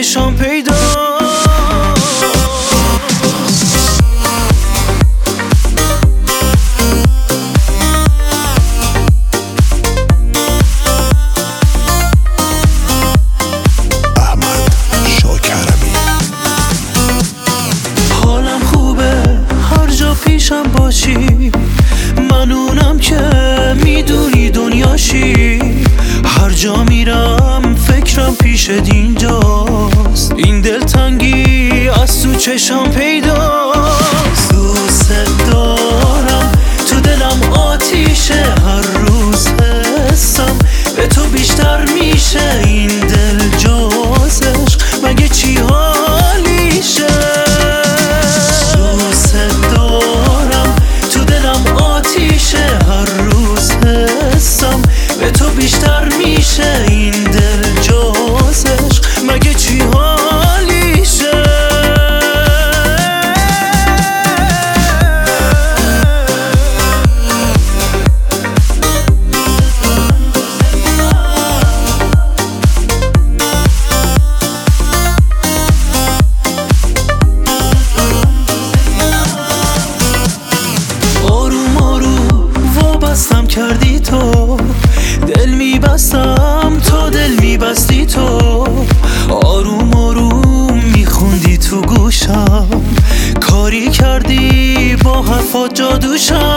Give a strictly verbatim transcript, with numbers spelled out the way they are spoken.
چشام پیدا. پیشم باشی منونم که میدونی دنیاشی. هر جا میرم فکرم پیشت اینجاست. این دلتنگی از تو چشام پیداست. دوست دارم تو دلم آتیشه. هر روز حسم به تو بیشتر میشه. این دل جازش مگه چی حالیشه؟ هر روز حسم به تو بیشتر میشه. این دل جازش مگه چی حالیشه؟ کردی تو دل میبستم تا دل میبستی تو. آروم آروم میخوندی تو گوشم. کاری کردی با حرفات جادوشم.